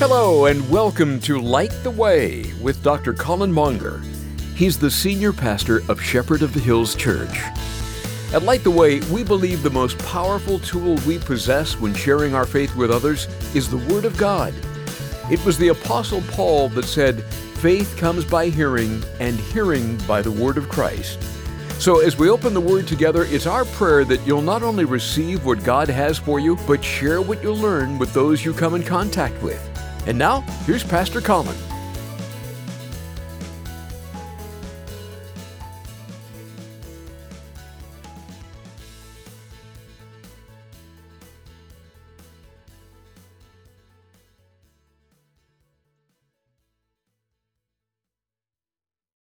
Hello and welcome to Light the Way with Dr. Colin Monger. He's the senior pastor of Shepherd of the Hills Church. At Light the Way, we believe the most powerful tool we possess when sharing our faith with others is the Word of God. It was the Apostle Paul that said, "Faith comes by hearing, and hearing by the Word of Christ." So as we open the Word together, it's our prayer that you'll not only receive what God has for you, but share what you learn with those you come in contact with. And now, here's Pastor Colin.